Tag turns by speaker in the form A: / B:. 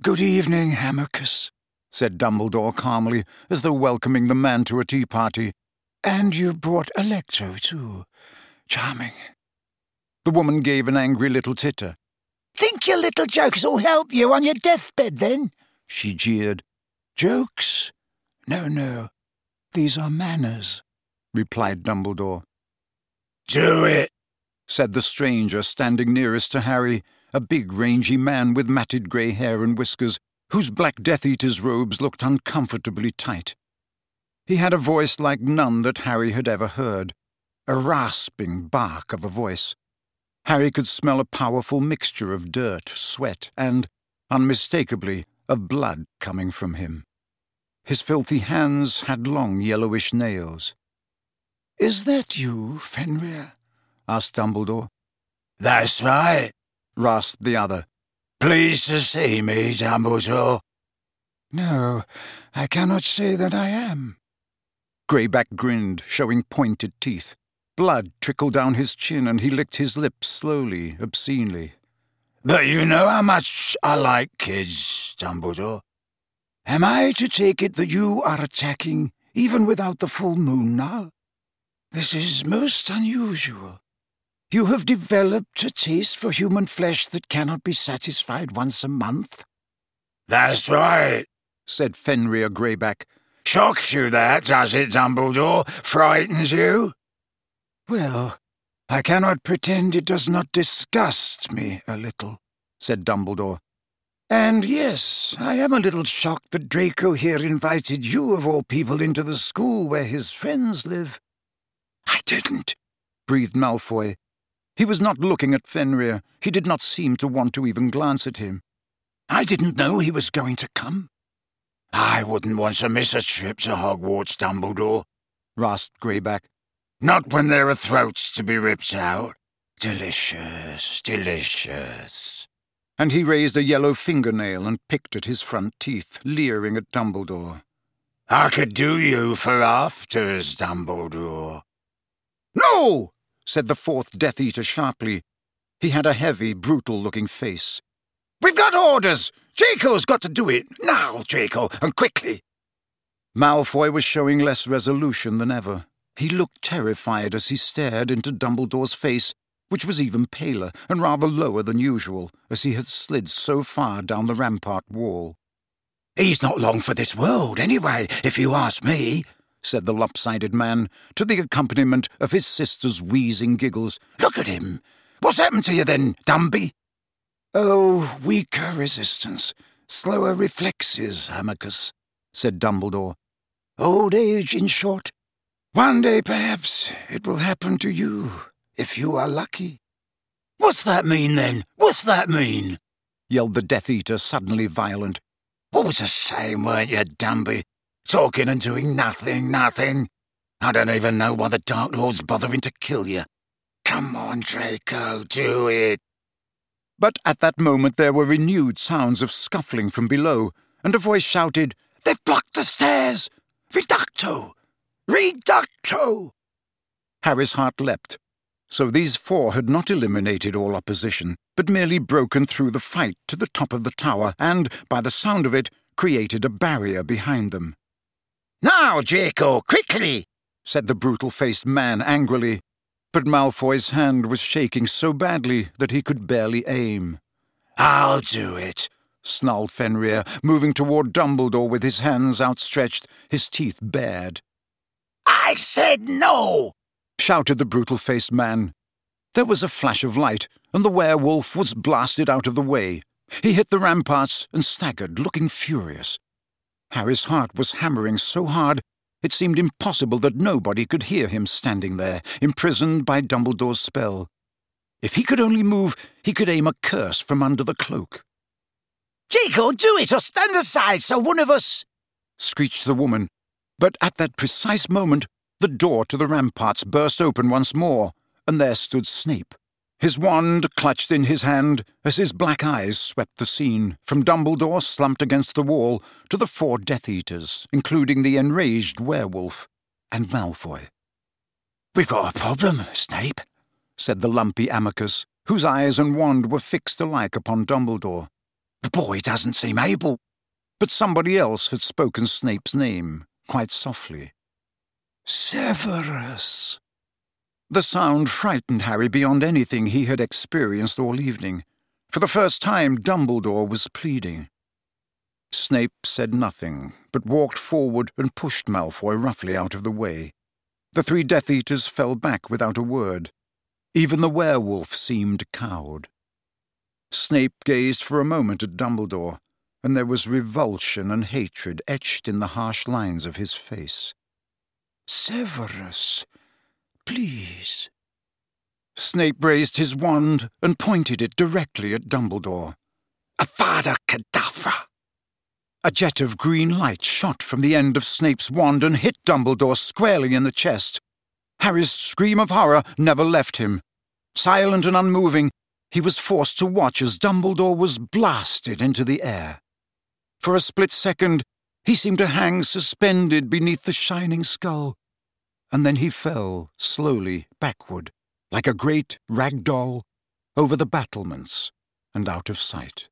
A: "Good evening, Amycus," said Dumbledore calmly, as though welcoming the man to a tea party. "And you've brought Electro, too. Charming." The woman gave an angry little titter.
B: "Think your little jokes will help you on your deathbed, then?"
A: she jeered. "Jokes? No. These are manners," replied Dumbledore.
C: "Do it,"
A: said the stranger standing nearest to Harry, a big, rangy man with matted grey hair and whiskers, whose black Death Eater's robes looked uncomfortably tight. He had a voice like none that Harry had ever heard, a rasping bark of a voice. Harry could smell a powerful mixture of dirt, sweat, and, unmistakably, of blood coming from him. His filthy hands had long yellowish nails.
C: "Is that you, Fenrir?"
A: asked Dumbledore.
C: "That's right,"
A: rasped the other.
C: "Pleased to see me, Dumbledore."
A: "No, I cannot say that I am." Greyback grinned, showing pointed teeth. Blood trickled down his chin, and he licked his lips slowly, obscenely.
C: "But you know how much I like kids, Dumbledore.
A: Am I to take it that you are attacking, even without the full moon now? This is most unusual. You have developed a taste for human flesh that cannot be satisfied once a month."
C: "That's right,"
A: said Fenrir Greyback.
C: "Shocks you that, does it, Dumbledore? Frightens you?"
A: "Well, I cannot pretend it does not disgust me a little," said Dumbledore. "And yes, I am a little shocked that Draco here invited you of all people into the school where his friends live."
C: "I didn't,"
A: breathed Malfoy. He was not looking at Fenrir. He did not seem to want to even glance at him.
C: "I didn't know he was going to come." "I wouldn't want to miss a trip to Hogwarts, Dumbledore,"
A: rasped Greyback.
C: "Not when there are throats to be ripped out. Delicious, delicious."
A: And he raised a yellow fingernail and picked at his front teeth, leering at Dumbledore.
C: "I could do you for afters, Dumbledore."
A: "No!" said the fourth Death Eater sharply. He had a heavy, brutal-looking face.
C: "We've got orders! Draco's got to do it! Now, Draco, and quickly!"
A: Malfoy was showing less resolution than ever. He looked terrified as he stared into Dumbledore's face, which was even paler and rather lower than usual, as he had slid so far down the rampart wall.
C: "He's not long for this world, anyway, if you ask me,"
A: said the lopsided man, to the accompaniment of his sister's wheezing giggles.
C: "Look at him! What's happened to you then, Dumby?"
A: "Oh, weaker resistance, slower reflexes, Amycus," said Dumbledore. "Old age, in short. One day, perhaps, it will happen to you, if you are lucky."
C: "What's that mean, then? What's that mean?"
A: yelled the Death Eater, suddenly violent.
C: "What was a shame, weren't you, Dumby? Talking and doing nothing. I don't even know why the Dark Lord's bothering to kill you. Come on, Draco, do it."
A: But at that moment there were renewed sounds of scuffling from below, and a voice shouted,
C: "They've blocked the stairs! Reducto! Reducto!"
A: Harry's heart leapt. So these four had not eliminated all opposition, but merely broken through the fight to the top of the tower and, by the sound of it, created a barrier behind them.
C: "Now, Draco, quickly!"
A: said the brutal-faced man angrily. But Malfoy's hand was shaking so badly that he could barely aim.
C: "I'll do it,"
A: snarled Fenrir, moving toward Dumbledore with his hands outstretched, his teeth bared.
C: "I said no!"
A: shouted the brutal-faced man. There was a flash of light, and the werewolf was blasted out of the way. He hit the ramparts and staggered, looking furious. Harry's heart was hammering so hard it seemed impossible that nobody could hear him standing there, imprisoned by Dumbledore's spell. If he could only move, he could aim a curse from under the cloak.
B: "Draco, do it, or stand aside so one of us—"
A: screeched the woman. But at that precise moment, the door to the ramparts burst open once more, and there stood Snape, his wand clutched in his hand as his black eyes swept the scene, from Dumbledore slumped against the wall to the four Death Eaters, including the enraged werewolf, and Malfoy.
C: "We've got a problem, Snape,"
A: said the lumpy Amycus, whose eyes and wand were fixed alike upon Dumbledore.
C: The boy doesn't seem able.
A: But somebody else had spoken Snape's name, quite softly.
B: Severus.
A: The sound frightened Harry beyond anything he had experienced all evening. For the first time, Dumbledore was pleading. Snape said nothing, but walked forward and pushed Malfoy roughly out of the way. The 3 Death Eaters fell back without a word. Even the werewolf seemed cowed. Snape gazed for a moment at Dumbledore, and there was revulsion and hatred etched in the harsh lines of his face.
B: Severus, please.
A: Snape raised his wand and pointed it directly at Dumbledore.
C: Avada Kedavra!
A: A jet of green light shot from the end of Snape's wand and hit Dumbledore squarely in the chest. Harry's scream of horror never left him. Silent and unmoving, he was forced to watch as Dumbledore was blasted into the air. For a split second, he seemed to hang suspended beneath the shining skull, and then he fell slowly backward, like a great rag doll, over the battlements and out of sight.